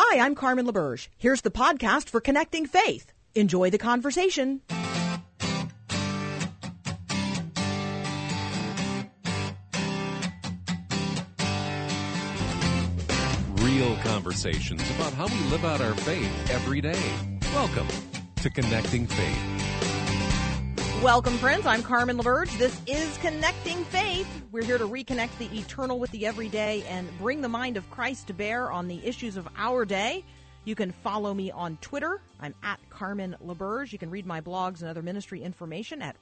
Hi, I'm Carmen LaBerge. Here's the podcast for Connecting Faith. Enjoy the conversation. Real conversations about how we live out our faith every day. Welcome to Connecting Faith. Welcome, friends. I'm Carmen LaBerge. This is Connecting Faith. We're here to reconnect the eternal with the everyday and bring the mind of Christ to bear on the issues of our day. You can follow me on Twitter. I'm at Carmen LaBerge. You can read my blogs and other ministry information at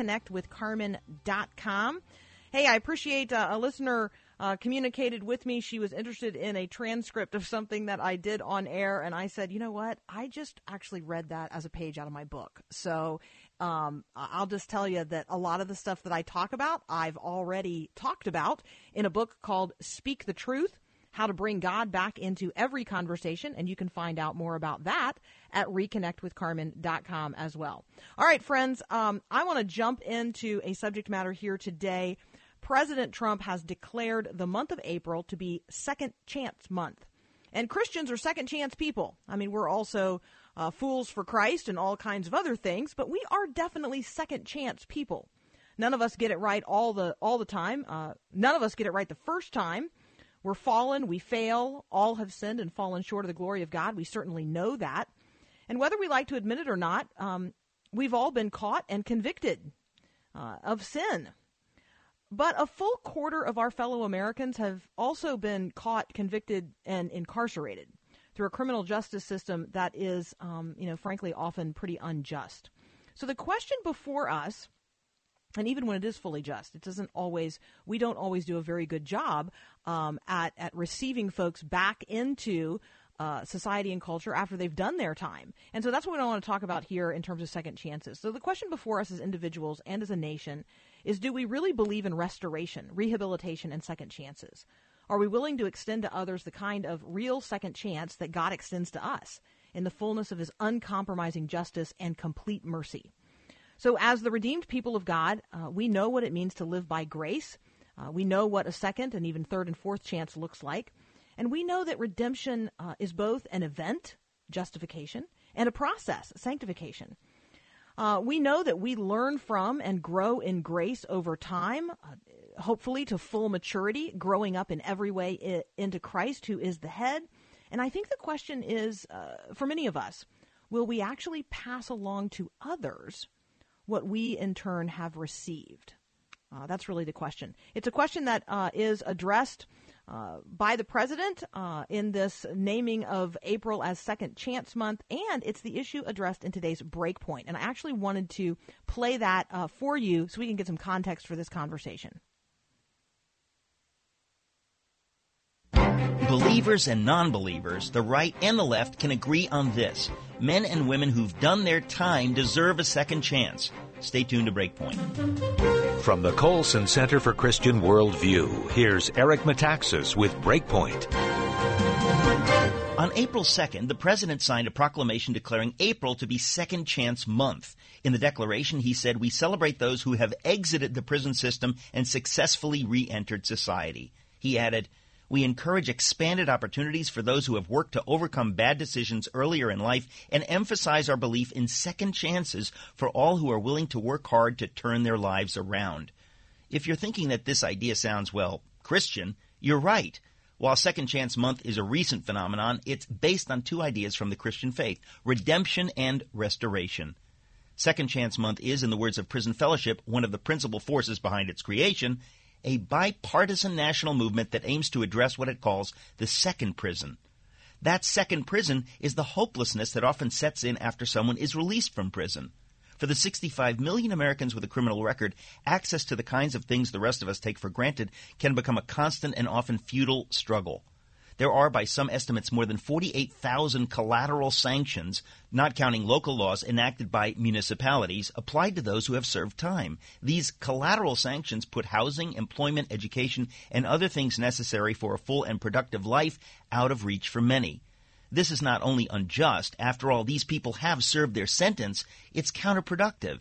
reconnectwithcarmen.com. Hey, I appreciate a listener communicated with me. She was interested in a transcript of something that I did on air, and I said, you know what? I just actually read that as a page out of my book. So I'll just tell you that a lot of the stuff that I talk about, I've already talked about in a book called Speak the Truth, How to Bring God Back into Every Conversation, and you can find out more about that at reconnectwithcarmen.com as well. All right, friends, I want to jump into a subject matter here today. President Trump has declared the month of April to be Second Chance Month. And Christians are second chance people. I mean, we're also fools for Christ and all kinds of other things, but we are definitely second chance people. None of us get it right all the time. None of us get it right the first time. We're fallen, we fail, all have sinned and fallen short of the glory of God. We certainly know that. And whether we like to admit it or not, we've all been caught and convicted of sin. But a full quarter of our fellow Americans have also been caught, convicted, and incarcerated through a criminal justice system that is, frankly, often pretty unjust. So the question before us, and even when it is fully just, we don't always do a very good job at receiving folks back into society and culture after they've done their time. And so that's what I want to talk about here in terms of second chances. So the question before us as individuals and as a nation is, do we really believe in restoration, rehabilitation, and second chances? Are we willing to extend to others the kind of real second chance that God extends to us in the fullness of his uncompromising justice and complete mercy? So as the redeemed people of God, we know what it means to live by grace. We know what a second and even third and fourth chance looks like. And we know that redemption is both an event, justification, and a process, sanctification. We know that we learn from and grow in grace over time, hopefully to full maturity, growing up in every way into Christ, who is the head. And I think the question is, for many of us, will we actually pass along to others what we in turn have received? That's really the question. It's a question that is addressed by the president in this naming of April as Second Chance Month, and it's the issue addressed in today's Breakpoint. And I actually wanted to play that for you so we can get some context for this conversation. Believers and non-believers, the right and the left, can agree on this. Men and women who've done their time deserve a second chance. Stay tuned to Breakpoint. From the Colson Center for Christian Worldview, here's Eric Metaxas with Breakpoint. On April 2nd, the president signed a proclamation declaring April to be Second Chance Month. In the declaration, he said, "We celebrate those who have exited the prison system and successfully re-entered society." He added, "We encourage expanded opportunities for those who have worked to overcome bad decisions earlier in life and emphasize our belief in second chances for all who are willing to work hard to turn their lives around." If you're thinking that this idea sounds, well, Christian, you're right. While Second Chance Month is a recent phenomenon, it's based on two ideas from the Christian faith: redemption and restoration. Second Chance Month is, in the words of Prison Fellowship, one of the principal forces behind its creation, a bipartisan national movement that aims to address what it calls the second prison. That second prison is the hopelessness that often sets in after someone is released from prison. For the 65 million Americans with a criminal record, access to the kinds of things the rest of us take for granted can become a constant and often futile struggle. There are, by some estimates, more than 48,000 collateral sanctions, not counting local laws enacted by municipalities, applied to those who have served time. These collateral sanctions put housing, employment, education, and other things necessary for a full and productive life out of reach for many. This is not only unjust. After all, these people have served their sentence. It's counterproductive.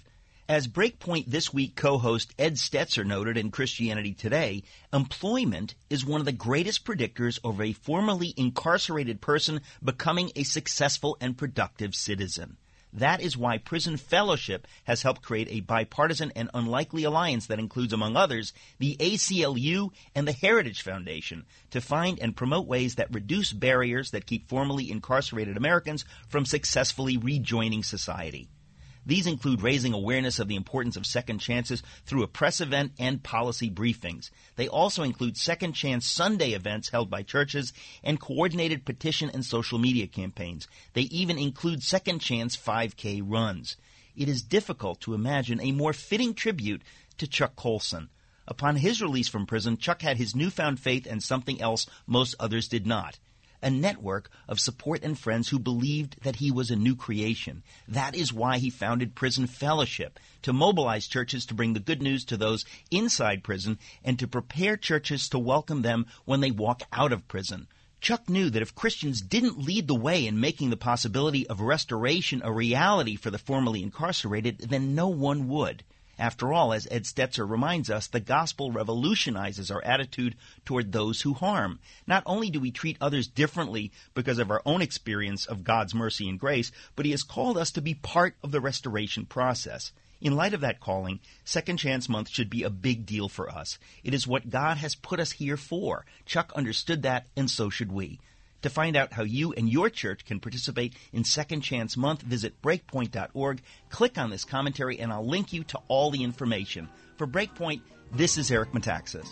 As Breakpoint This Week co-host Ed Stetzer noted in Christianity Today, employment is one of the greatest predictors of a formerly incarcerated person becoming a successful and productive citizen. That is why Prison Fellowship has helped create a bipartisan and unlikely alliance that includes, among others, the ACLU and the Heritage Foundation to find and promote ways that reduce barriers that keep formerly incarcerated Americans from successfully rejoining society. These include raising awareness of the importance of second chances through a press event and policy briefings. They also include Second Chance Sunday events held by churches and coordinated petition and social media campaigns. They even include Second Chance 5K runs. It is difficult to imagine a more fitting tribute to Chuck Colson. Upon his release from prison, Chuck had his newfound faith and something else most others did not. A network of support and friends who believed that he was a new creation. That is why he founded Prison Fellowship, to mobilize churches to bring the good news to those inside prison and to prepare churches to welcome them when they walk out of prison. Chuck knew that if Christians didn't lead the way in making the possibility of restoration a reality for the formerly incarcerated, then no one would. After all, as Ed Stetzer reminds us, the gospel revolutionizes our attitude toward those who harm. Not only do we treat others differently because of our own experience of God's mercy and grace, but he has called us to be part of the restoration process. In light of that calling, Second Chance Month should be a big deal for us. It is what God has put us here for. Chuck understood that, and so should we. To find out how you and your church can participate in Second Chance Month, visit Breakpoint.org, click on this commentary, and I'll link you to all the information. For Breakpoint, this is Eric Metaxas.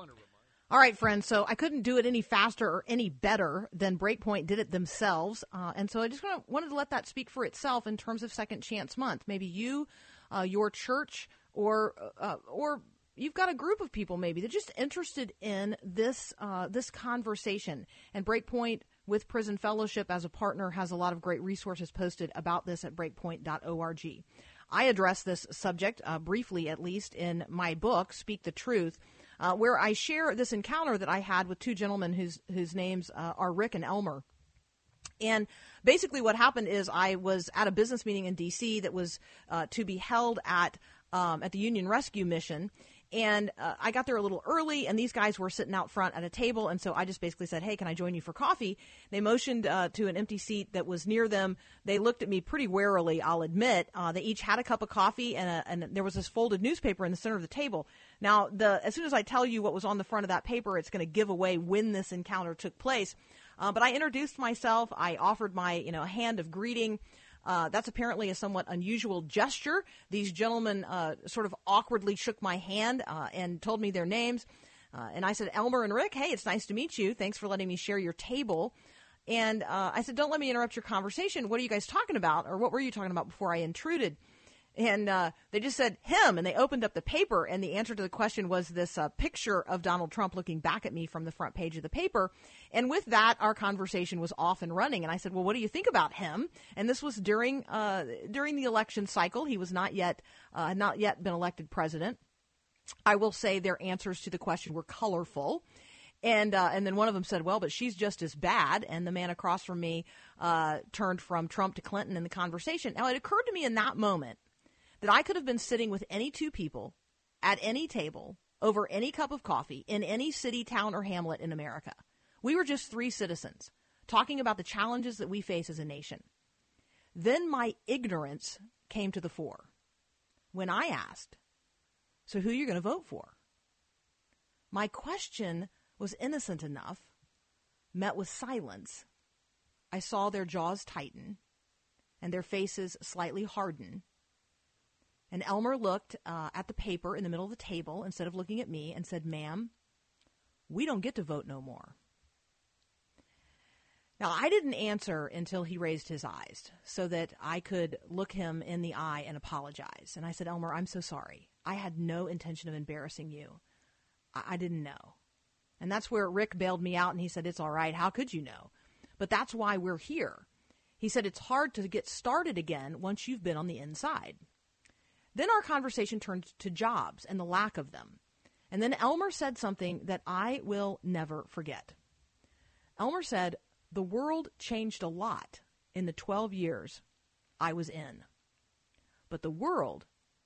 All right, friends, so I couldn't do it any faster or any better than Breakpoint did it themselves, and so I just wanted to let that speak for itself in terms of Second Chance Month. Maybe you, your church, or you've got a group of people maybe that are just interested in this conversation. And Breakpoint, with Prison Fellowship as a partner, has a lot of great resources posted about this at breakpoint.org. I address this subject briefly, at least, in my book, Speak the Truth, where I share this encounter that I had with two gentlemen whose names are Rick and Elmer. And basically what happened is I was at a business meeting in D.C. that was to be held at the Union Rescue Mission. And I got there a little early, and these guys were sitting out front at a table, and so I just basically said, hey, can I join you for coffee? They motioned to an empty seat that was near them. They looked at me pretty warily, I'll admit. They each had a cup of coffee, and there was this folded newspaper in the center of the table. Now, as soon as I tell you what was on the front of that paper, it's going to give away when this encounter took place. But I introduced myself. I offered my hand of greeting. That's apparently a somewhat unusual gesture. These gentlemen sort of awkwardly shook my hand and told me their names. And I said, Elmer and Rick, hey, it's nice to meet you. Thanks for letting me share your table. And I said, don't let me interrupt your conversation. What are you guys talking about? Or what were you talking about before I intruded? And they just said, him, and they opened up the paper, and the answer to the question was this picture of Donald Trump looking back at me from the front page of the paper. And with that, our conversation was off and running. And I said, well, what do you think about him? And this was during the election cycle. He was not yet been elected president. I will say their answers to the question were colorful. And then one of them said, well, but she's just as bad. And the man across from me turned from Trump to Clinton in the conversation. Now, it occurred to me in that moment that I could have been sitting with any two people at any table over any cup of coffee in any city, town, or hamlet in America. We were just three citizens talking about the challenges that we face as a nation. Then my ignorance came to the fore when I asked, so who are you going to vote for? My question was innocent enough, met with silence. I saw their jaws tighten and their faces slightly harden. And Elmer looked at the paper in the middle of the table instead of looking at me and said, ma'am, we don't get to vote no more. Now, I didn't answer until he raised his eyes so that I could look him in the eye and apologize. And I said, Elmer, I'm so sorry. I had no intention of embarrassing you. I didn't know. And that's where Rick bailed me out, and he said, it's all right. How could you know? But that's why we're here. He said, it's hard to get started again once you've been on the inside. Then our conversation turned to jobs and the lack of them. And then Elmer said something that I will never forget. Elmer said, the world changed a lot in the 12 years I was in. But the world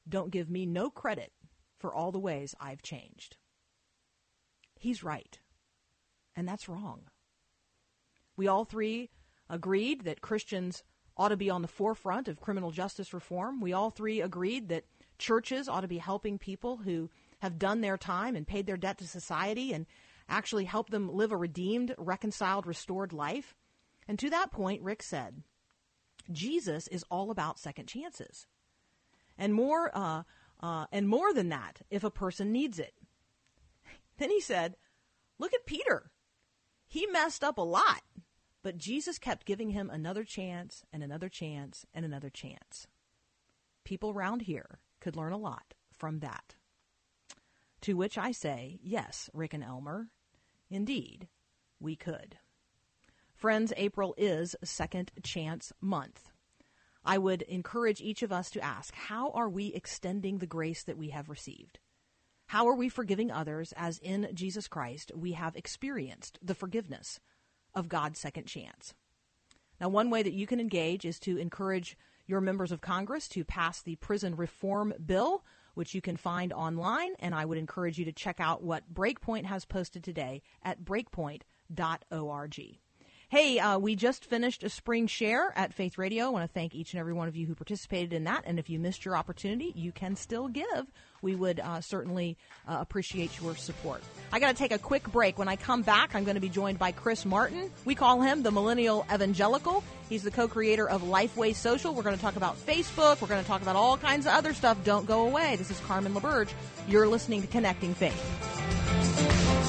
don't give me no credit for all the ways I've changed. He's right, and that's wrong. We all three agreed that Christians ought to be on the forefront of criminal justice reform. We all three agreed that churches ought to be helping people who have done their time and paid their debt to society and actually help them live a redeemed, reconciled, restored life. And to that point, Rick said, Jesus is all about second chances. And more than that, if a person needs it. Then he said, look at Peter. He messed up a lot, but Jesus kept giving him another chance and another chance and another chance. People around here could learn a lot from that. To which I say, yes, Rick and Elmer, indeed, we could. Friends, April is Second Chance Month. I would encourage each of us to ask, how are we extending the grace that we have received? How are we forgiving others as in Jesus Christ we have experienced the forgiveness of God's second chance? Now, one way that you can engage is to encourage your members of Congress to pass the prison reform bill, which you can find online, and I would encourage you to check out what Breakpoint has posted today at breakpoint.org. Hey, we just finished a spring share at Faith Radio. I want to thank each and every one of you who participated in that. And if you missed your opportunity, you can still give. We would certainly appreciate your support. I got to take a quick break. When I come back, I'm going to be joined by Chris Martin. We call him the Millennial Evangelical. He's the co-creator of Lifeway Social. We're going to talk about Facebook. We're going to talk about all kinds of other stuff. Don't go away. This is Carmen LaBerge. You're listening to Connecting Faith.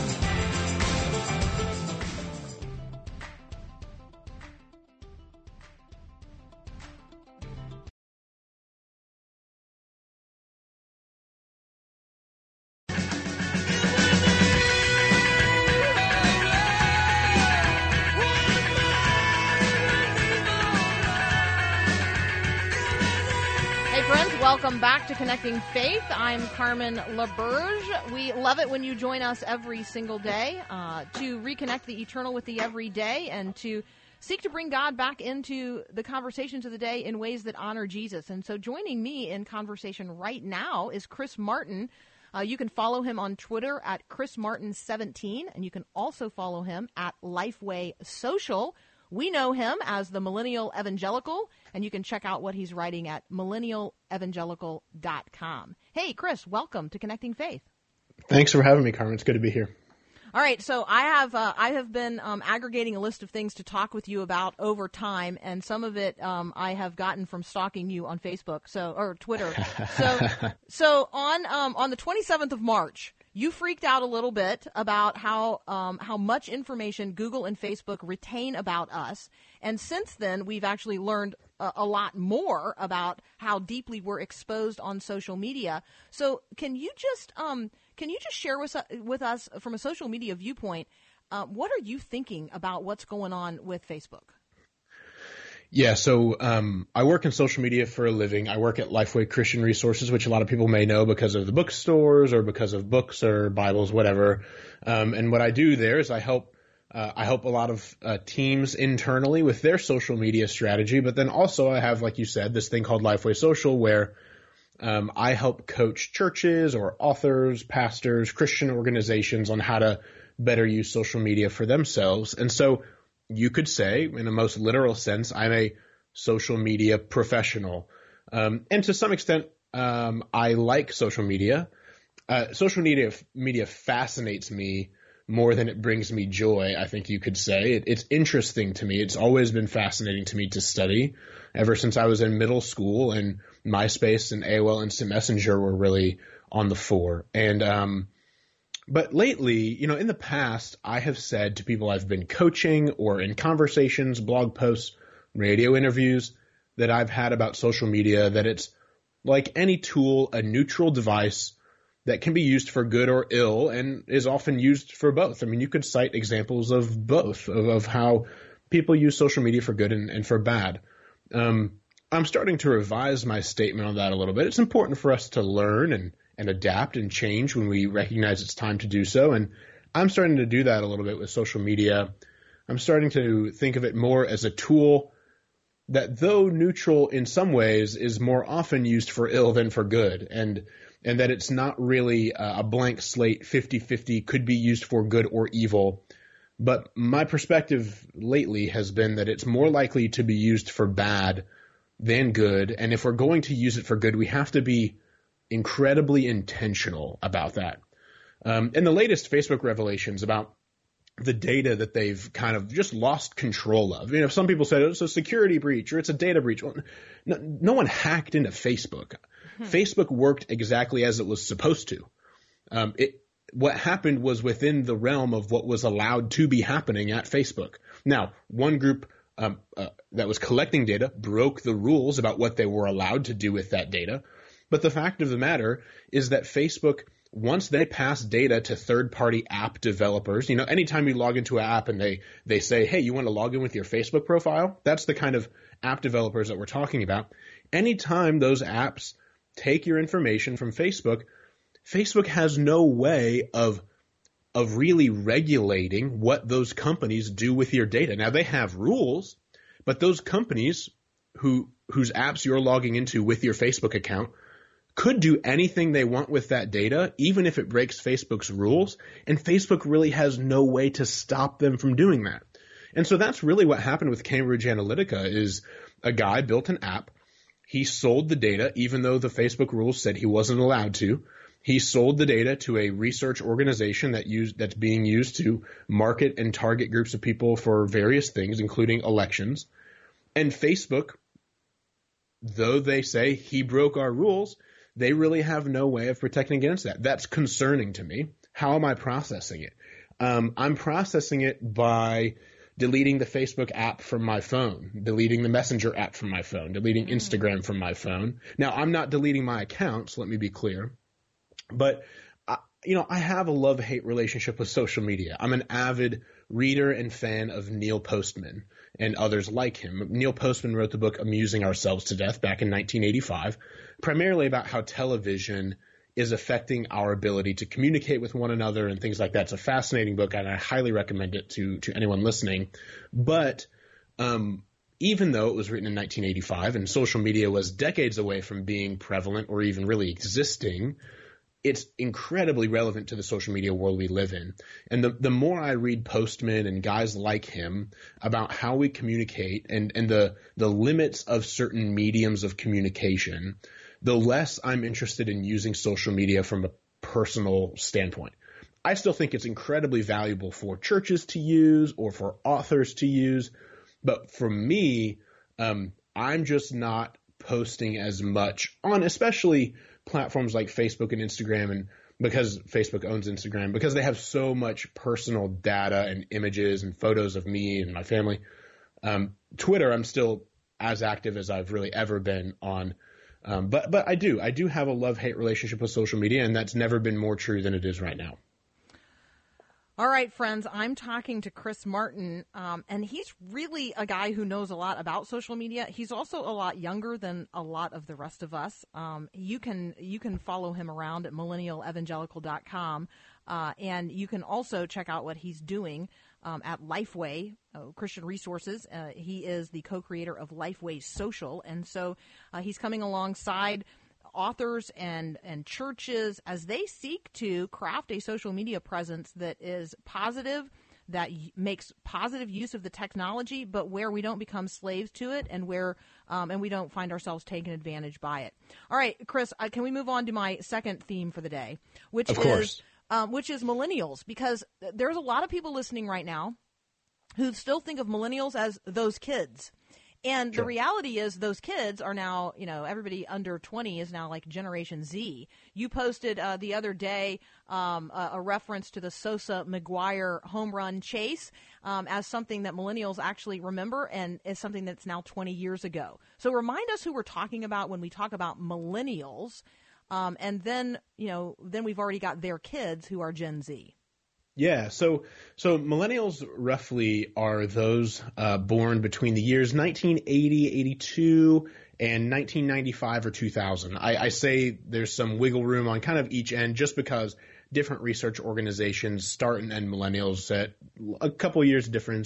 Welcome back to Connecting Faith. I'm Carmen LaBerge. We love it when you join us every single day to reconnect the eternal with the everyday and to seek to bring God back into the conversations of the day in ways that honor Jesus. And so joining me in conversation right now is Chris Martin. You can follow him on Twitter at ChrisMartin17, and you can also follow him at Lifeway Social. We know him as the Millennial Evangelical, and you can check out what he's writing at millennialevangelical.com. Hey, Chris, welcome to Connecting Faith. Thanks for having me, Carmen. It's good to be here. All right, so I have been aggregating a list of things to talk with you about over time, and some of it I have gotten from stalking you on Facebook, or Twitter. So on the 27th of March, you freaked out a little bit about how much information Google and Facebook retain about us, and since then we've actually learned a lot more about how deeply we're exposed on social media. So can you just share with us from a social media viewpoint, what are you thinking about what's going on with Facebook? Yeah, so I work in social media for a living. I work at Lifeway Christian Resources, which a lot of people may know because of the bookstores or because of books or Bibles, whatever. And what I do there is I help a lot of teams internally with their social media strategy. But then also I have, like you said, this thing called Lifeway Social where I help coach churches or authors, pastors, Christian organizations on how to better use social media for themselves. And so you could say, in a most literal sense, I'm a social media professional. And to some extent, I like social media. Social media fascinates me more than it brings me joy, I think you could say. It's interesting to me. It's always been fascinating to me to study ever since I was in middle school, and MySpace and AOL Instant Messenger were really on the fore. And but lately, in the past, I have said to people I've been coaching or in conversations, blog posts, radio interviews that I've had about social media, that it's like any tool, a neutral device that can be used for good or ill and is often used for both. I mean, you could cite examples of both, of how people use social media for good and for bad. I'm starting to revise my statement on that a little bit. It's important for us to learn and adapt and change when we recognize it's time to do so. And I'm starting to do that a little bit with social media. I'm starting to think of it more as a tool that though neutral in some ways is more often used for ill than for good, and that it's not really a blank slate 50-50 could be used for good or evil. But my perspective lately has been that it's more likely to be used for bad than good. And if we're going to use it for good, we have to be incredibly intentional about that. And the latest Facebook revelations about the data that they've kind of just lost control of. Some people said it's a security breach or it's a data breach. Well, no one hacked into Facebook. Facebook worked exactly as it was supposed to. What happened was within the realm of what was allowed to be happening at Facebook. Now, one group that was collecting data broke the rules about what they were allowed to do with that data. But the fact of the matter is that Facebook, once they pass data to third-party app developers, anytime you log into an app and they say, hey, you want to log in with your Facebook profile? That's the kind of app developers that we're talking about. Anytime those apps take your information from Facebook, Facebook has no way of really regulating what those companies do with your data. Now, they have rules, but those companies whose apps you're logging into with your Facebook account could do anything they want with that data, even if it breaks Facebook's rules, and Facebook really has no way to stop them from doing that. And so that's really what happened with Cambridge Analytica is a guy built an app. He sold the data, even though the Facebook rules said he wasn't allowed to. He sold the data to a research organization that's being used to market and target groups of people for various things, including elections. And Facebook, though they say he broke our rules, they really have no way of protecting against that. That's concerning to me. How am I processing it? I'm processing it by deleting the Facebook app from my phone, deleting the Messenger app from my phone, deleting Instagram from my phone. Now, I'm not deleting my accounts, let me be clear. But, I have a love-hate relationship with social media. I'm an avid reader and fan of Neil Postman and others like him. Neil Postman wrote the book Amusing Ourselves to Death back in 1985, primarily about how television is affecting our ability to communicate with one another and things like that. It's a fascinating book, and I highly recommend it to anyone listening. But even though it was written in 1985 and social media was decades away from being prevalent or even really existing, it's incredibly relevant to the social media world we live in. And the more I read Postman and guys like him about how we communicate and the limits of certain mediums of communication, the less I'm interested in using social media from a personal standpoint. I still think it's incredibly valuable for churches to use or for authors to use. But for me, I'm just not posting as much on especially platforms like Facebook and Instagram, and because Facebook owns Instagram, because they have so much personal data and images and photos of me and my family. Twitter, I'm still as active as I've really ever been on. But I do have a love-hate relationship with social media, and that's never been more true than it is right now. All right, friends, I'm talking to Chris Martin, and he's really a guy who knows a lot about social media. He's also a lot younger than a lot of the rest of us. You can follow him around at millennialevangelical.com, and you can also check out what he's doing at Lifeway Christian Resources. He is the co-creator of Lifeway Social, and so he's coming alongside authors and churches as they seek to craft a social media presence that is positive, that makes positive use of the technology, but where we don't become slaves to it and where and we don't find ourselves taken advantage by it. All right, Chris, can we move on to my second theme for the day, which is millennials, because there's a lot of people listening right now who still think of millennials as those kids. And the reality is those kids are now, everybody under 20 is now like Generation Z. You posted the other day a reference to the Sosa McGuire home run chase as something that millennials actually remember and is something that's now 20 years ago. So remind us who we're talking about when we talk about millennials. And then we've already got their kids who are Gen Z. Yeah, so millennials roughly are those born between the years 1980, 82, and 1995 or 2000. I say there's some wiggle room on kind of each end just because different research organizations start and end millennials at a couple years difference.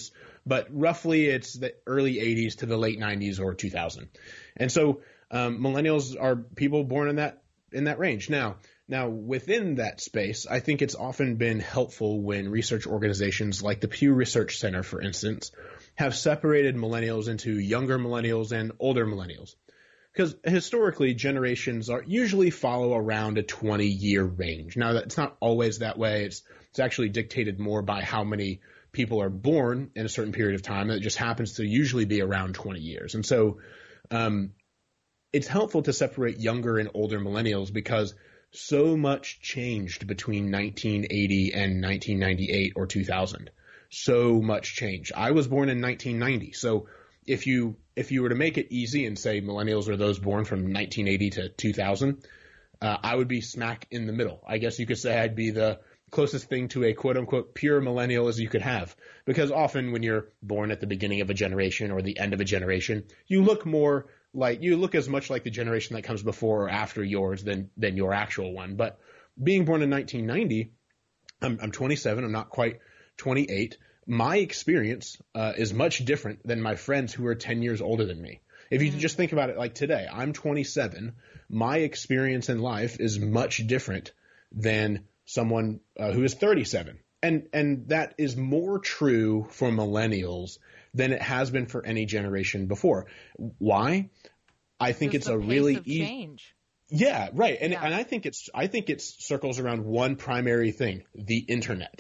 but roughly it's the early 80s to the late 90s or 2000. And so millennials are people born in that range. Now within that space, I think it's often been helpful when research organizations like the Pew Research Center, for instance, have separated millennials into younger millennials and older millennials. Because historically, generations usually follow around a 20-year range. Now, it's not always that way. It's actually dictated more by how many people are born in a certain period of time. It just happens to usually be around 20 years. And so it's helpful to separate younger and older millennials because so much changed between 1980 and 1998 or 2000. So much change. I was born in 1990. So if you were to make it easy and say millennials are those born from 1980 to 2000, I would be smack in the middle. I guess you could say I'd be the closest thing to a quote-unquote pure millennial as you could have. Because often when you're born at the beginning of a generation or the end of a generation, you look as much like the generation that comes before or after yours than your actual one. But being born in 1990, I'm 27. I'm not quite 28. My experience is much different than my friends who are 10 years older than me. If you just think about it like today, I'm 27. My experience in life is much different than someone who is 37. And that is more true for millennials than it has been for any generation before. Why? I think it's a really easy change. Yeah, right. And I think it circles around one primary thing, the internet.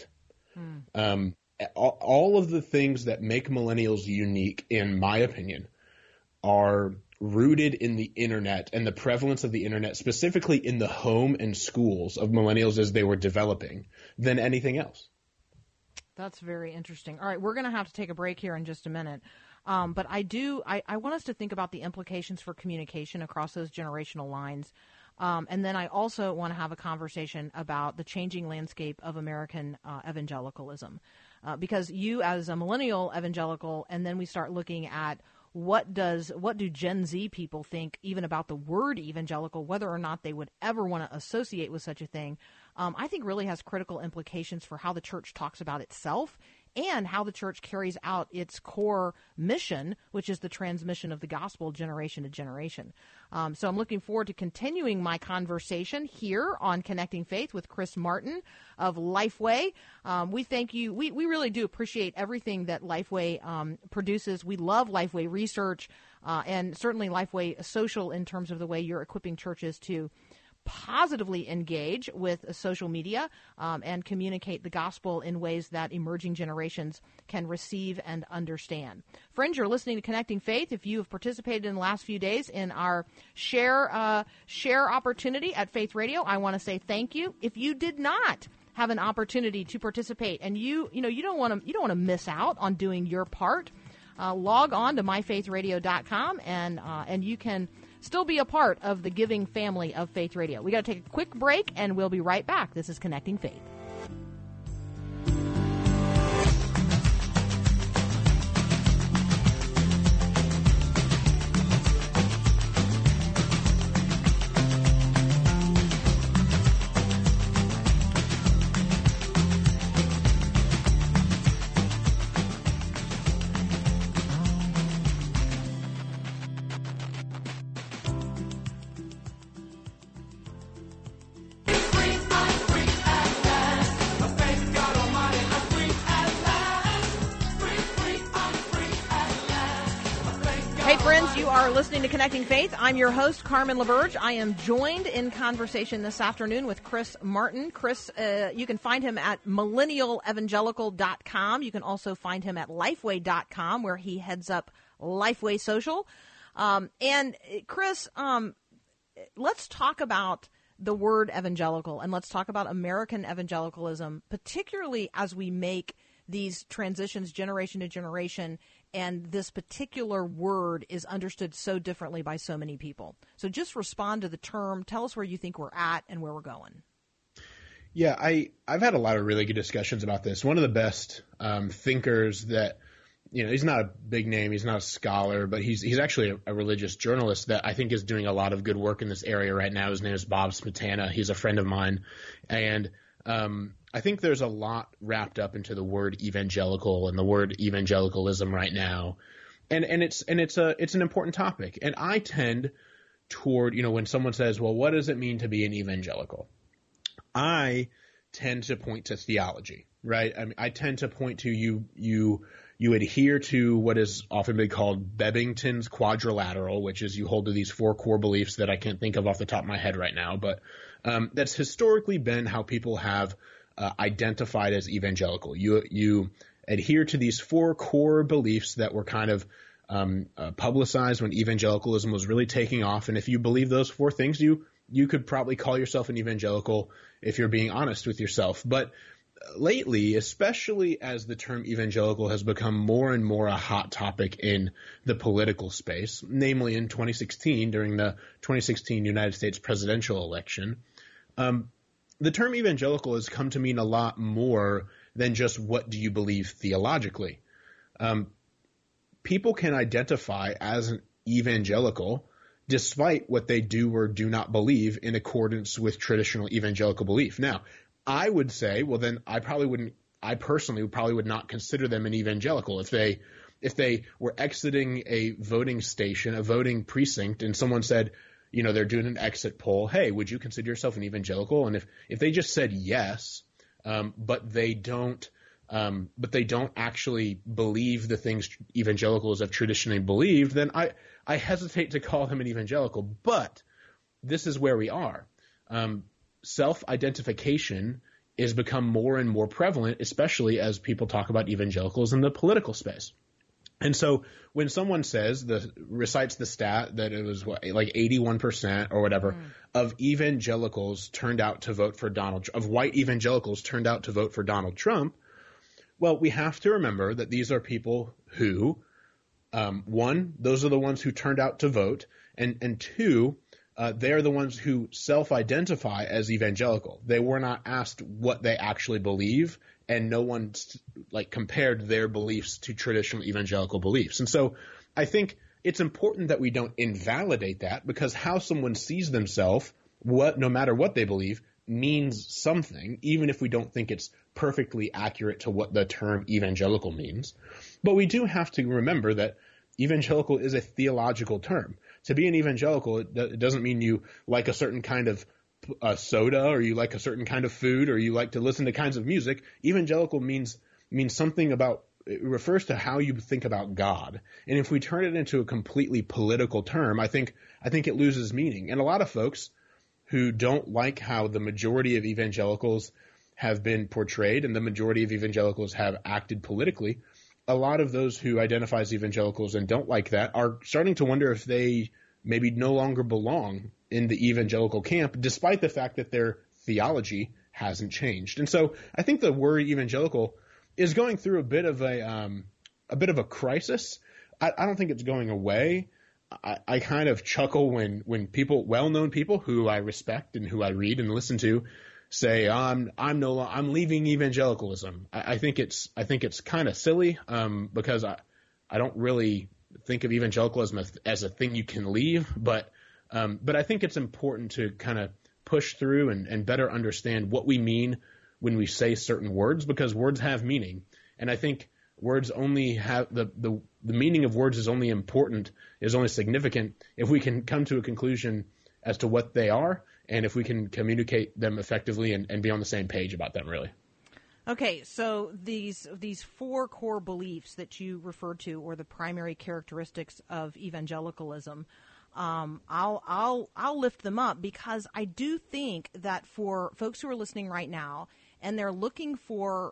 All of the things that make millennials unique, in my opinion, are rooted in the internet and the prevalence of the internet, specifically in the home and schools of millennials as they were developing, than anything else. That's very interesting. All right, we're going to have to take a break here in just a minute. But I want us to think about the implications for communication across those generational lines. And then I also want to have a conversation about the changing landscape of American evangelicalism. Because you as a millennial evangelical, and then we start looking at what do Gen Z people think even about the word evangelical, whether or not they would ever want to associate with such a thing, I think really has critical implications for how the church talks about itself and how the church carries out its core mission, which is the transmission of the gospel generation to generation. So I'm looking forward to continuing my conversation here on Connecting Faith with Chris Martin of Lifeway. We thank you. We really do appreciate everything that Lifeway produces. We love Lifeway Research and certainly Lifeway Social in terms of the way you're equipping churches to positively engage with social media and communicate the gospel in ways that emerging generations can receive and understand. Friends, you're listening to Connecting Faith. If you have participated in the last few days in our share opportunity at Faith Radio, I want to say thank you. If you did not have an opportunity to participate and you don't want to miss out on doing your part, log on to myfaithradio.com and you can still be a part of the giving family of Faith Radio. We got to take a quick break, and we'll be right back. This is Connecting Faith. Listening to Connecting Faith. I'm your host, Carmen LaBerge. I am joined in conversation this afternoon with Chris Martin. Chris, you can find him at millennialevangelical.com. You can also find him at lifeway.com, where he heads up Lifeway Social. And Chris, let's talk about the word evangelical, and let's talk about American evangelicalism, particularly as we make these transitions generation to generation, and this particular word is understood so differently by so many people. So just respond to the term. Tell us where you think we're at and where we're going. Yeah, I've had a lot of really good discussions about this. One of the best thinkers that, he's not a big name, he's not a scholar, but he's actually a religious journalist that I think is doing a lot of good work in this area right now. His name is Bob Smetana. He's a friend of mine. And I think there's a lot wrapped up into the word evangelical and the word evangelicalism right now. And it's an important topic. And I tend toward, when someone says, well, what does it mean to be an evangelical? I tend to point to theology, right? I mean, I tend to point to you adhere to what is often been called Bebbington's quadrilateral, which is you hold to these 4 core beliefs that I can't think of off the top of my head right now, but that's historically been how people have identified as evangelical. You adhere to these 4 core beliefs that were kind of publicized when evangelicalism was really taking off. And if you believe those 4 things, you could probably call yourself an evangelical if you're being honest with yourself. But lately, especially as the term evangelical has become more and more a hot topic in the political space, namely in 2016, during the 2016 United States presidential election, the term evangelical has come to mean a lot more than just what do you believe theologically. People can identify as an evangelical despite what they do or do not believe in accordance with traditional evangelical belief. Now, I would say, well, then I personally probably would not consider them an evangelical. If they were exiting a voting station, a voting precinct, and someone said, they're doing an exit poll, hey, would you consider yourself an evangelical? And if they just said yes, but they don't actually believe the things evangelicals have traditionally believed, then I hesitate to call them an evangelical. But this is where we are. Self-identification is become more and more prevalent, especially as people talk about evangelicals in the political space. And so when someone recites the stat that it was like 81% or whatever of evangelicals turned out to vote for white evangelicals turned out to vote for Donald Trump, well, we have to remember that these are people who, one, those are the ones who turned out to vote, and two, they're the ones who self-identify as evangelical. They were not asked what they actually believe, and no one compared their beliefs to traditional evangelical beliefs. And so I think it's important that we don't invalidate that, because how someone sees themselves, no matter what they believe, means something, even if we don't think it's perfectly accurate to what the term evangelical means. But we do have to remember that evangelical is a theological term. To be an evangelical, it doesn't mean you like a certain kind of soda, or you like a certain kind of food, or you like to listen to kinds of music. Evangelical means something about, it refers to how you think about God. And if we turn it into a completely political term, I think it loses meaning. And a lot of folks who don't like how the majority of evangelicals have been portrayed and the majority of evangelicals have acted politically, a lot of those who identify as evangelicals and don't like that are starting to wonder if they maybe no longer belong in the evangelical camp, despite the fact that their theology hasn't changed. And so I think the word evangelical is going through a bit of a crisis. I don't think it's going away. I kind of chuckle when people, well-known people who I respect and who I read and listen to, say I'm leaving evangelicalism. I think it's kind of silly, because I don't really think of evangelicalism as a thing you can leave, but I think it's important to kind of push through and better understand what we mean when we say certain words, because words have meaning, and I think words only have the meaning of words is only significant if we can come to a conclusion as to what they are, and if we can communicate them effectively and be on the same page about them, really. Okay, so these 4 core beliefs that you referred to, or the primary characteristics of evangelicalism, I'll lift them up, because I do think that for folks who are listening right now and they're looking for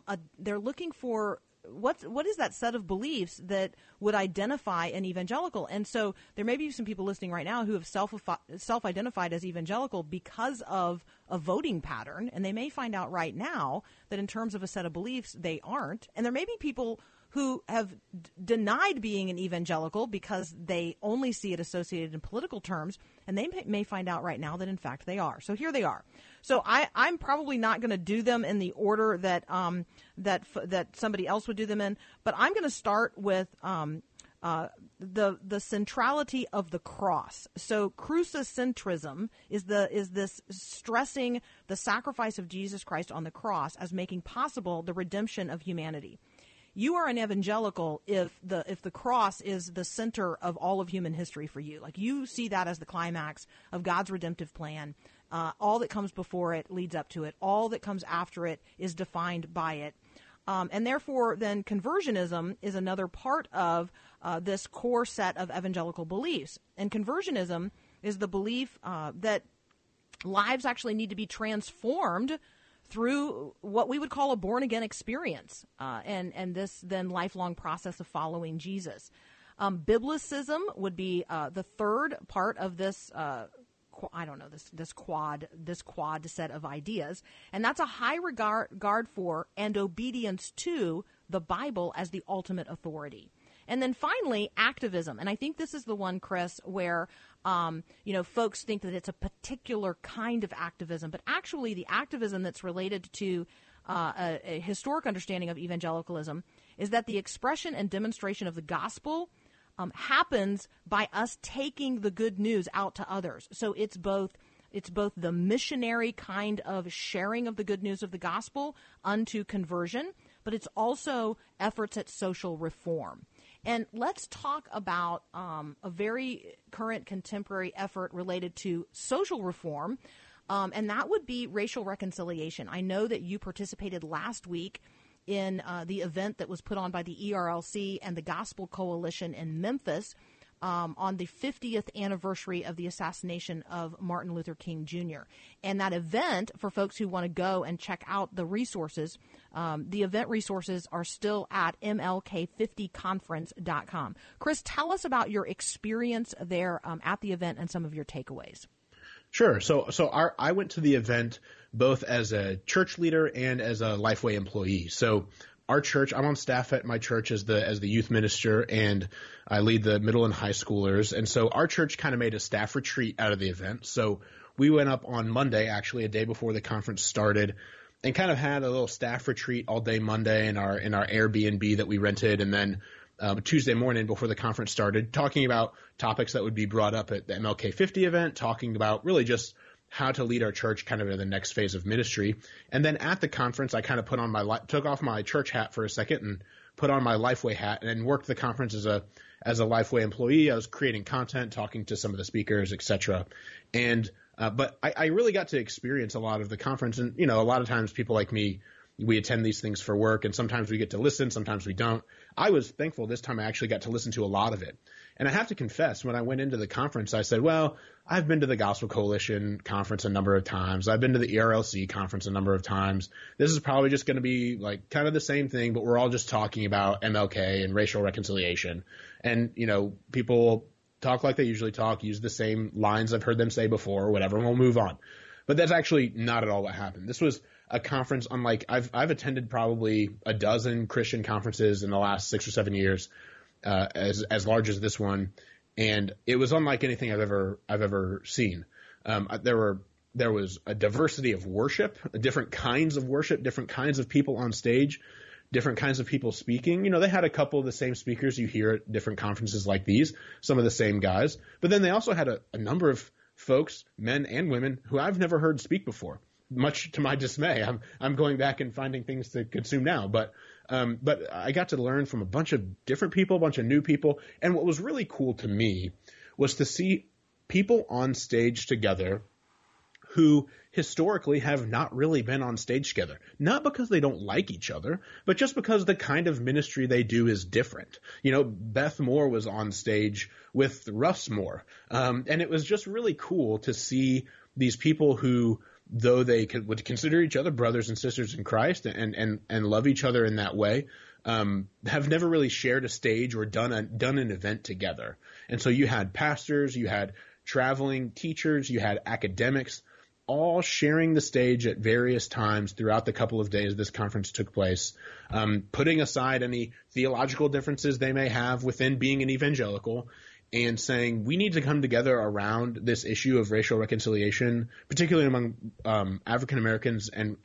what is that set of beliefs that would identify an evangelical? And so there may be some people listening right now who have self-identified as evangelical because of a voting pattern, and they may find out right now that in terms of a set of beliefs, they aren't. And there may be people who have denied being an evangelical because they only see it associated in political terms, and they may find out right now that, in fact, they are. So here they are. So I'm probably not going to do them in the order that that somebody else would do them in, but I'm going to start with the centrality of the cross. So crucicentrism is this stressing the sacrifice of Jesus Christ on the cross as making possible the redemption of humanity. You are an evangelical if the cross is the center of all of human history for you. Like, you see that as the climax of God's redemptive plan. All that comes before it leads up to it. All that comes after it is defined by it. And therefore, then conversionism is another part of this core set of evangelical beliefs. And conversionism is the belief that lives actually need to be transformed through what we would call a born-again experience, and this then lifelong process of following Jesus. Biblicism would be the third part of this this quad set of ideas, and that's a high regard for and obedience to the Bible as the ultimate authority. And then finally, activism. And I think this is the one, Chris, where folks think that it's a particular kind of activism, but actually the activism that's related to a historic understanding of evangelicalism is that the expression and demonstration of the gospel happens by us taking the good news out to others. So it's both the missionary kind of sharing of the good news of the gospel unto conversion, but it's also efforts at social reform. And let's talk about a very current contemporary effort related to social reform, and that would be racial reconciliation. I know that you participated last week in the event that was put on by the ERLC and the Gospel Coalition in Memphis on the 50th anniversary of the assassination of Martin Luther King Jr. And that event, for folks who want to go and check out the resources, the event resources are still at mlk50conference.com. Chris, tell us about your experience there at the event and some of your takeaways. Sure. So I went to the event both as a church leader and as a Lifeway employee. So our church, I'm on staff at my church as the youth minister, and I lead the middle and high schoolers. And so our church kind of made a staff retreat out of the event. So we went up on Monday, actually a day before the conference started, and kind of had a little staff retreat all day Monday in our Airbnb that we rented, and then Tuesday morning before the conference started, talking about topics that would be brought up at the MLK 50 event, talking about really just how to lead our church kind of in the next phase of ministry. And then at the conference, I kind of took off my church hat for a second and put on my Lifeway hat and worked the conference as a Lifeway employee. I was creating content, talking to some of the speakers, etc. And but I really got to experience a lot of the conference. And, a lot of times people like me, we attend these things for work, and sometimes we get to listen, sometimes we don't. I was thankful this time I actually got to listen to a lot of it. And I have to confess, when I went into the conference, I said, well, I've been to the Gospel Coalition conference a number of times. I've been to the ERLC conference a number of times. This is probably just going to be like kind of the same thing, but we're all just talking about MLK and racial reconciliation. And, people talk like they usually talk, use the same lines I've heard them say before, whatever, and we'll move on. But that's actually not at all what happened. This was a conference unlike I've attended probably a dozen Christian conferences in the last 6 or 7 years, as large as this one, and it was unlike anything I've ever seen. There was a diversity of worship, different kinds of worship, different kinds of people on stage, different kinds of people speaking. They had a couple of the same speakers you hear at different conferences like these, some of the same guys, but then they also had a number of folks, men and women, who I've never heard speak before, much to my dismay. I'm going back and finding things to consume now, but I got to learn from a bunch of different people, a bunch of new people. And what was really cool to me was to see people on stage together who historically have not really been on stage together, not because they don't like each other, but just because the kind of ministry they do is different. Beth Moore was on stage with Russ Moore. And it was just really cool to see these people who, though they would consider each other brothers and sisters in Christ and love each other in that way, have never really shared a stage or done an event together. And so you had pastors, you had traveling teachers, you had academics, all sharing the stage at various times throughout the couple of days this conference took place, putting aside any theological differences they may have within being an evangelical, and saying we need to come together around this issue of racial reconciliation, particularly among African Americans and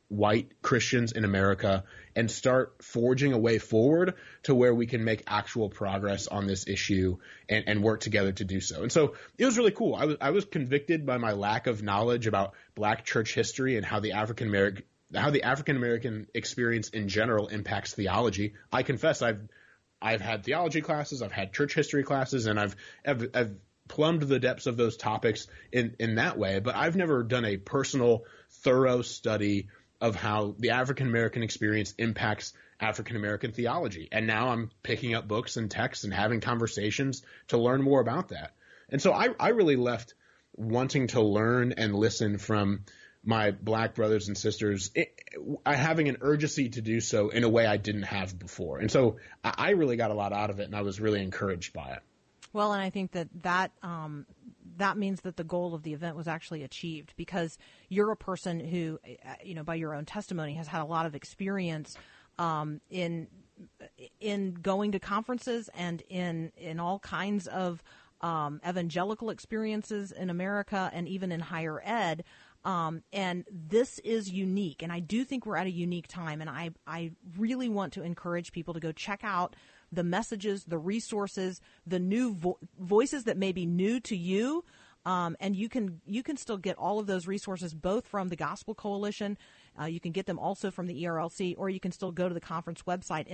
white Christians in America and start forging a way forward to where we can make actual progress on this issue and work together to do so. And so it was really cool. I was convicted by my lack of knowledge about Black church history and how the African American experience in general impacts theology. I confess I've had theology classes, I've had church history classes, and I've plumbed the depths of those topics in that way, but I've never done a personal, thorough study of how the African American experience impacts African American theology. And now I'm picking up books and texts and having conversations to learn more about that. And so I really left wanting to learn and listen from my Black brothers and sisters, having an urgency to do so in a way I didn't have before. And so I really got a lot out of it, and I was really encouraged by it. Well, and I think that means that the goal of the event was actually achieved, because you're a person who, by your own testimony, has had a lot of experience in going to conferences and in all kinds of evangelical experiences in America and even in higher ed. And this is unique, and I do think we're at a unique time, and I really want to encourage people to go check out the messages, the resources, the new voices that may be new to you, and you can still get all of those resources both from the Gospel Coalition. You can get them also from the ERLC, or you can still go to the conference website,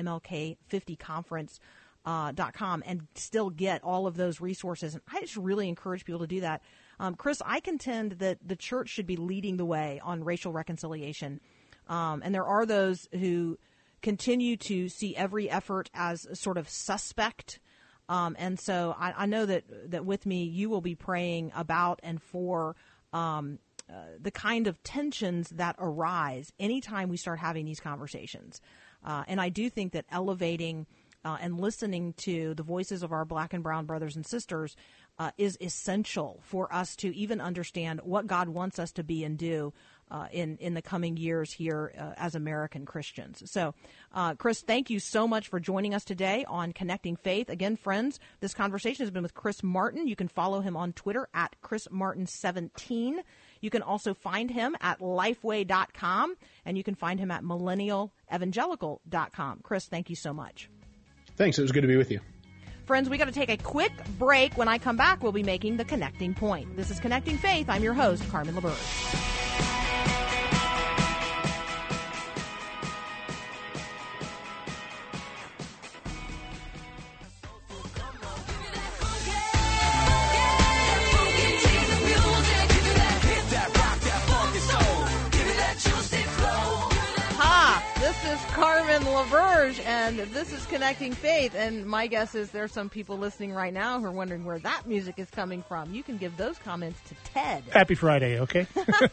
MLK50conference.com, and still get all of those resources. And I just really encourage people to do that. Chris, I contend that the church should be leading the way on racial reconciliation. And there are those who continue to see every effort as sort of suspect. And so I know that with me, you will be praying about and for the kind of tensions that arise anytime we start having these conversations. And I do think that elevating and listening to the voices of our Black and brown brothers and sisters is essential for us to even understand what God wants us to be and do in the coming years here as American Christians. So, Chris, thank you so much for joining us today on Connecting Faith. Again, friends, this conversation has been with Chris Martin. You can follow him on Twitter at ChrisMartin17. You can also find him at Lifeway.com, and you can find him at MillennialEvangelical.com. Chris, thank you so much. Thanks. It was good to be with you. Friends, we got to take a quick break. When I come back, we'll be making the connecting point. This is Connecting Faith. I'm your host, Carmen LaBerge. Carmen LaBerge, and this is Connecting Faith, and my guess is there's some people listening right now who are wondering where that music is coming from. You can give those comments to Ted. Happy Friday, okay?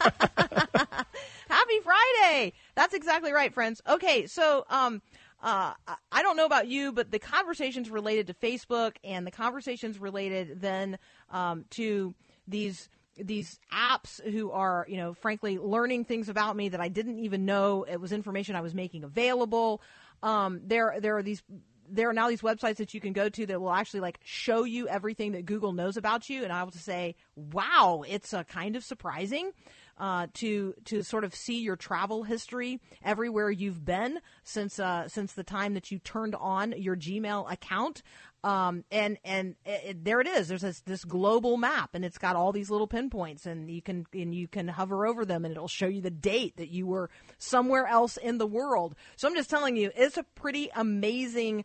Happy Friday! That's exactly right, friends. Okay, so I don't know about you, but the conversations related to Facebook and the conversations related then to these apps who are, frankly, learning things about me that I didn't even know it was information I was making available. There are now these websites that you can go to that will actually show you everything that Google knows about you. And I will say, wow, it's kind of surprising to sort of see your travel history everywhere you've been since the time that you turned on your Gmail account. And there it is. There's this global map, and it's got all these little pinpoints, and you can hover over them, and it'll show you the date that you were somewhere else in the world. So I'm just telling you, it's a pretty amazing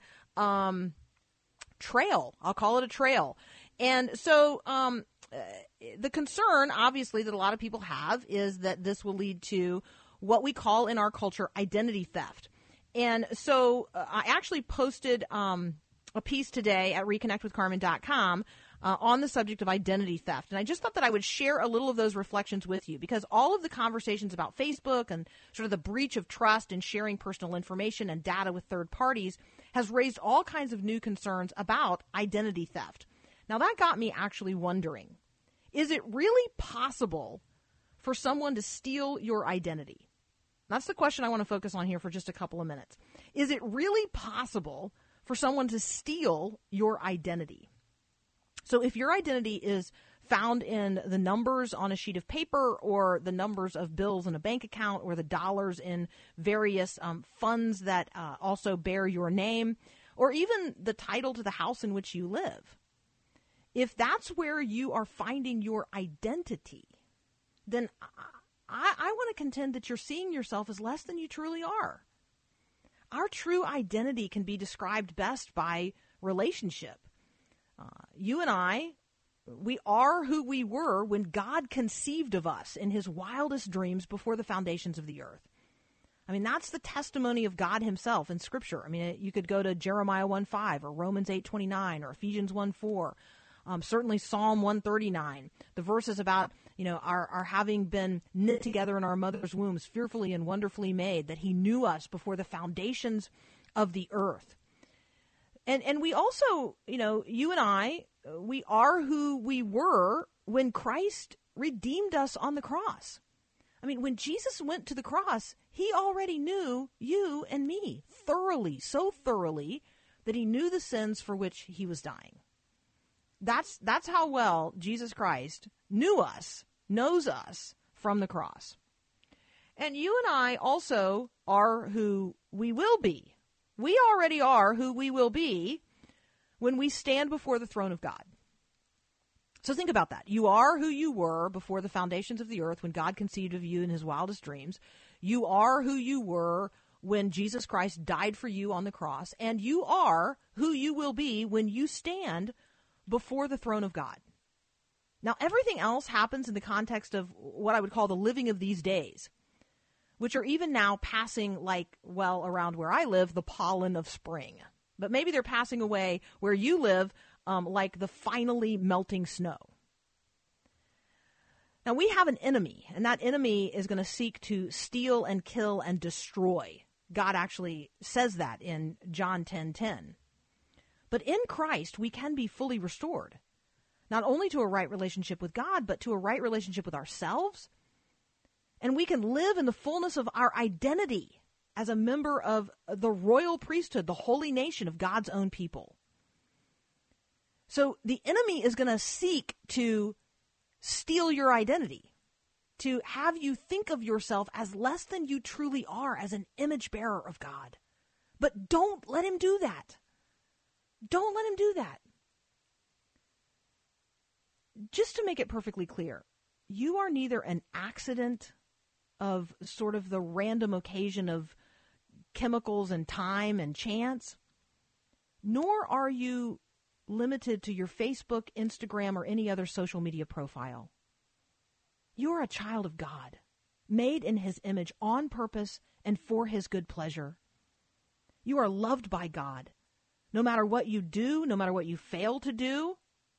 trail. I'll call it a trail. And so the concern, obviously, that a lot of people have is that this will lead to what we call in our culture identity theft. And so I actually posted a piece today at reconnectwithcarmen.com on the subject of identity theft. And I just thought that I would share a little of those reflections with you, because all of the conversations about Facebook and sort of the breach of trust and sharing personal information and data with third parties has raised all kinds of new concerns about identity theft. Now, that got me actually wondering, is it really possible for someone to steal your identity? That's the question I want to focus on here for just a couple of minutes. Is it really possible for someone to steal your identity? So if your identity is found in the numbers on a sheet of paper or the numbers of bills in a bank account or the dollars in various funds that also bear your name, or even the title to the house in which you live. If that's where you are finding your identity, then I want to contend that you're seeing yourself as less than you truly are. Our true identity can be described best by relationship. You and I, we are who we were when God conceived of us in his wildest dreams before the foundations of the earth. I mean, that's the testimony of God himself in Scripture. I mean, you could go to Jeremiah 1:5 or Romans 8:29 or Ephesians 1:4. Certainly Psalm 139, the verses about, our having been knit together in our mother's wombs, fearfully and wonderfully made, that he knew us before the foundations of the earth. And we also, you and I, we are who we were when Christ redeemed us on the cross. I mean, when Jesus went to the cross, he already knew you and me thoroughly, so thoroughly that he knew the sins for which he was dying. That's how well Jesus Christ knew us, knows us from the cross. And you and I also are who we will be. We already are who we will be when we stand before the throne of God. So think about that. You are who you were before the foundations of the earth when God conceived of you in his wildest dreams. You are who you were when Jesus Christ died for you on the cross. And you are who you will be when you stand before the throne of God. Now, everything else happens in the context of what I would call the living of these days, which are even now passing, around where I live, the pollen of spring. But maybe they're passing away where you live, like the finally melting snow. Now, we have an enemy, and that enemy is going to seek to steal and kill and destroy. God actually says that in John 10:10. But in Christ, we can be fully restored, not only to a right relationship with God, but to a right relationship with ourselves. And we can live in the fullness of our identity as a member of the royal priesthood, the holy nation of God's own people. So the enemy is going to seek to steal your identity, to have you think of yourself as less than you truly are as an image bearer of God. But don't let him do that. Don't let him do that. Just to make it perfectly clear, you are neither an accident of sort of the random occasion of chemicals and time and chance, nor are you limited to your Facebook, Instagram, or any other social media profile. You are a child of God, made in his image on purpose and for his good pleasure. You are loved by God. No matter what you do, no matter what you fail to do,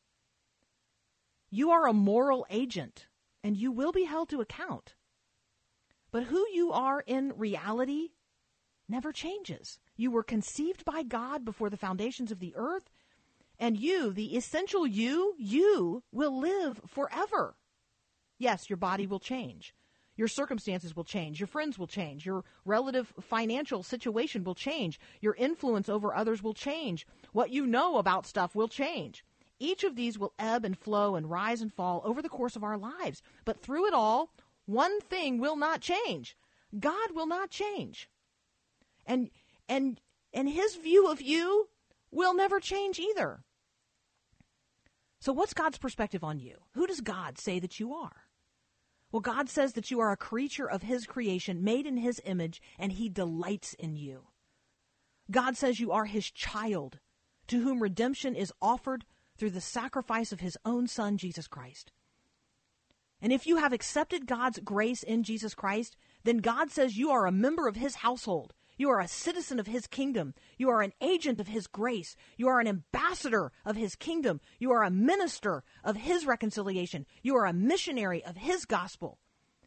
you are a moral agent, and you will be held to account. But who you are in reality never changes. You were conceived by God before the foundations of the earth, and you, the essential you will live forever. Yes, your body will change. Your circumstances will change. Your friends will change. Your relative financial situation will change. Your influence over others will change. What you know about stuff will change. Each of these will ebb and flow and rise and fall over the course of our lives. But through it all, one thing will not change. God will not change. And his view of you will never change either. So what's God's perspective on you? Who does God say that you are? Well, God says that you are a creature of his creation, made in his image, and he delights in you. God says you are his child, to whom redemption is offered through the sacrifice of his own Son, Jesus Christ. And if you have accepted God's grace in Jesus Christ, then God says you are a member of his household. You are a citizen of his kingdom. You are an agent of his grace. You are an ambassador of his kingdom. You are a minister of his reconciliation. You are a missionary of his gospel.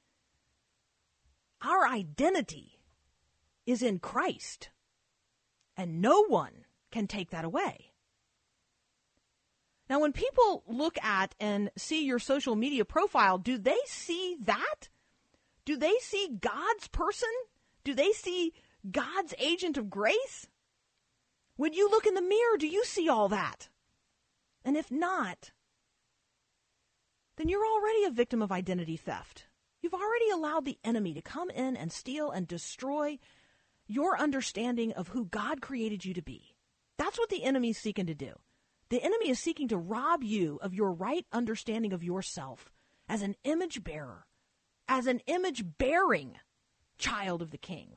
Our identity is in Christ, and no one can take that away. Now, when people look at and see your social media profile, do they see that? Do they see God's person? Do they see God's agent of grace? When you look in the mirror, do you see all that? And if not, then you're already a victim of identity theft. You've already allowed the enemy to come in and steal and destroy your understanding of who God created you to be. That's what the enemy is seeking to do. The enemy is seeking to rob you of your right understanding of yourself as an image bearer, as an image-bearing child of the King.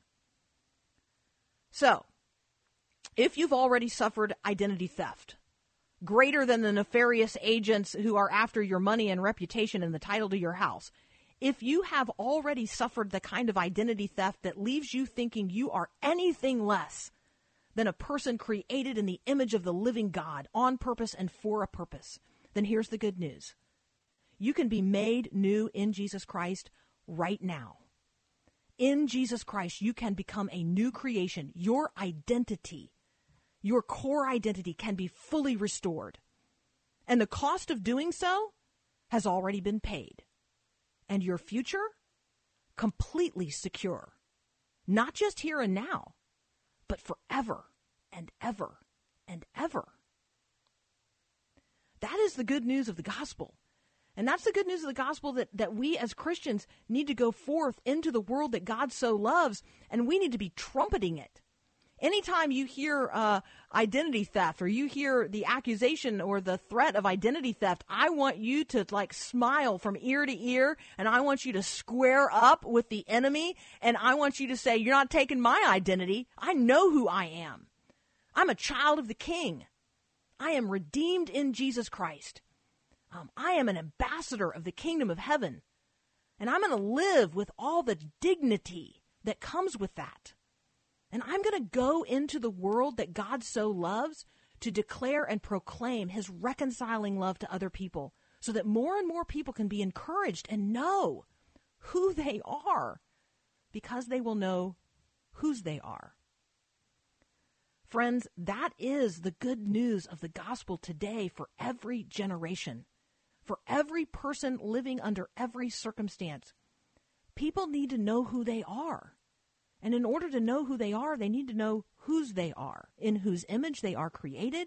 So, if you've already suffered identity theft, greater than the nefarious agents who are after your money and reputation and the title to your house, if you have already suffered the kind of identity theft that leaves you thinking you are anything less than a person created in the image of the living God on purpose and for a purpose, then here's the good news. You can be made new in Jesus Christ right now. In Jesus Christ, you can become a new creation. Your identity, your core identity can be fully restored. And the cost of doing so has already been paid. And your future, completely secure. Not just here and now, but forever and ever and ever. That is the good news of the gospel. And that's the good news of the gospel that we as Christians need to go forth into the world that God so loves, and we need to be trumpeting it. Anytime you hear identity theft or you hear the accusation or the threat of identity theft, I want you to smile from ear to ear, and I want you to square up with the enemy, and I want you to say, you're not taking my identity. I know who I am. I'm a child of the King. I am redeemed in Jesus Christ. I am an ambassador of the kingdom of heaven, and I'm going to live with all the dignity that comes with that. And I'm going to go into the world that God so loves to declare and proclaim his reconciling love to other people so that more and more people can be encouraged and know who they are because they will know whose they are. Friends, that is the good news of the gospel today for every generation, for every person living under every circumstance. People need to know who they are. And in order to know who they are, they need to know whose they are, in whose image they are created,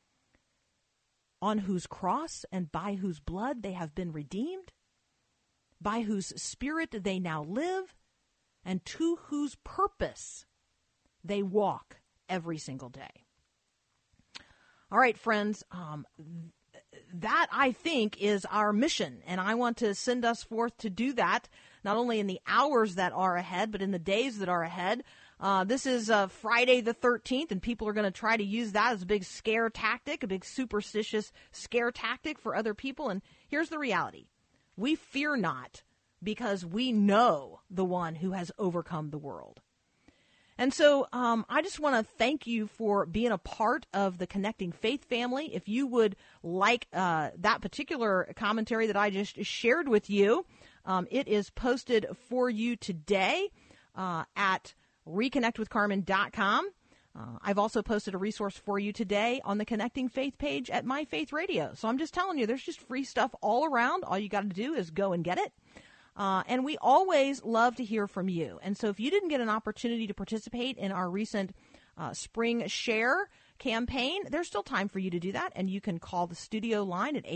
on whose cross and by whose blood they have been redeemed, by whose spirit they now live, and to whose purpose they walk every single day. All right, friends, that, I think, is our mission, and I want to send us forth to do that, not only in the hours that are ahead, but in the days that are ahead. This is Friday the 13th, and people are going to try to use that as a big scare tactic, a big superstitious scare tactic for other people. And here's the reality. We fear not because we know the one who has overcome the world. And so I just want to thank you for being a part of the Connecting Faith family. If you would like that particular commentary that I just shared with you, it is posted for you today at reconnectwithcarmen.com. I've also posted a resource for you today on the Connecting Faith page at My Faith Radio. So I'm just telling you, there's just free stuff all around. All you got to do is go and get it. And we always love to hear from you. And so if you didn't get an opportunity to participate in our recent Spring Share campaign, there's still time for you to do that. And you can call the studio line at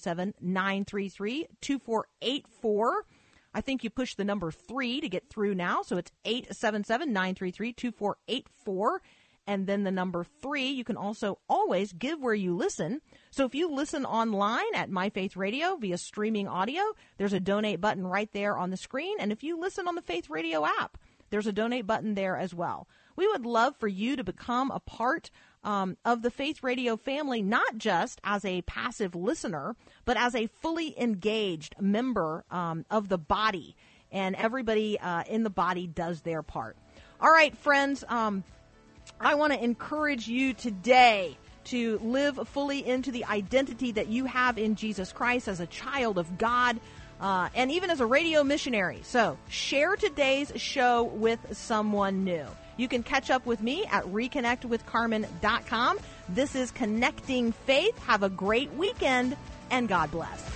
877-933-2484. I think you push the number 3 to get through now. So it's 877-933-2484. And then the number 3, you can also always give where you listen. So if you listen online at My Faith Radio via streaming audio, there's a donate button right there on the screen. And if you listen on the Faith Radio app, there's a donate button there as well. We would love for you to become a part of the Faith Radio family, not just as a passive listener, but as a fully engaged member of the body. And everybody in the body does their part. All right, friends, I want to encourage you today to live fully into the identity that you have in Jesus Christ as a child of God, and even as a radio missionary. So share today's show with someone new. You can catch up with me at reconnectwithcarmen.com. This is Connecting Faith. Have a great weekend, and God bless.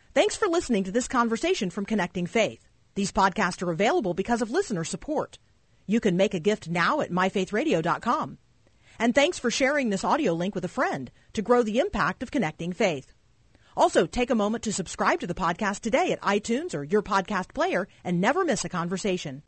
Thanks for listening to this conversation from Connecting Faith. These podcasts are available because of listener support. You can make a gift now at myfaithradio.com. And thanks for sharing this audio link with a friend to grow the impact of Connecting Faith. Also, take a moment to subscribe to the podcast today at iTunes or your podcast player and never miss a conversation.